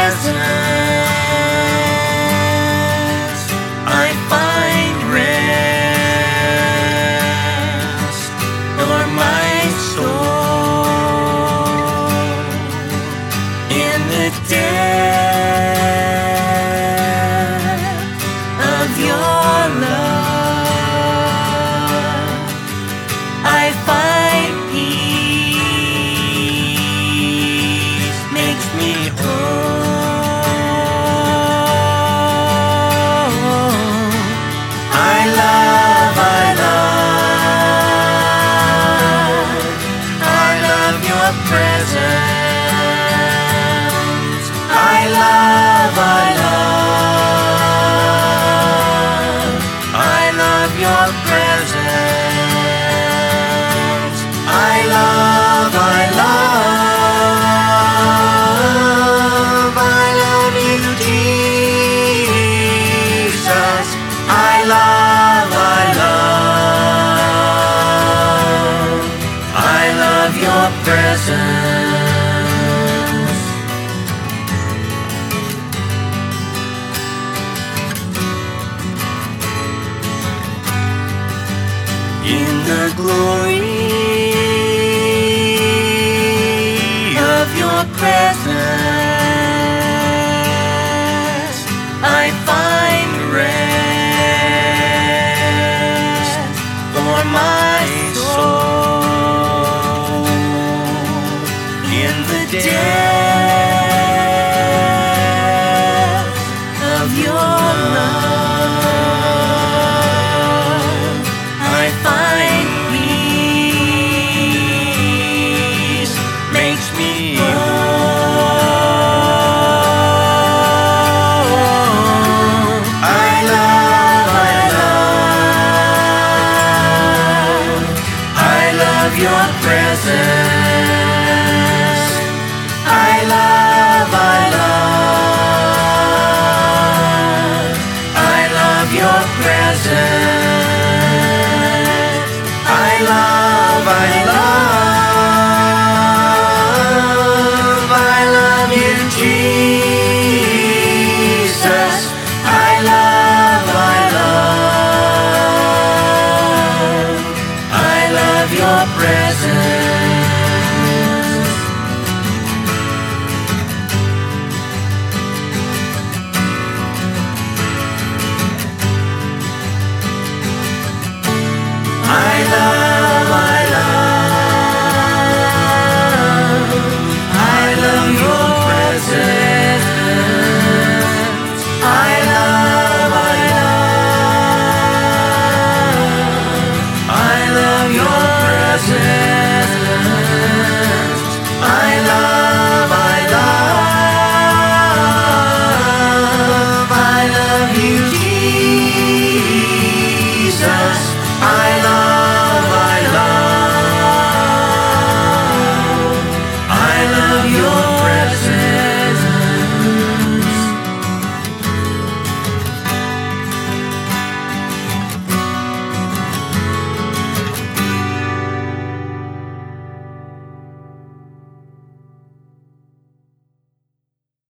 presence I find rest for my soul. In the depth of your love, I find peace, makes me whole. I love your presence. I love your presence. I love you, Jesus. I love your presence. In the glory of your presence,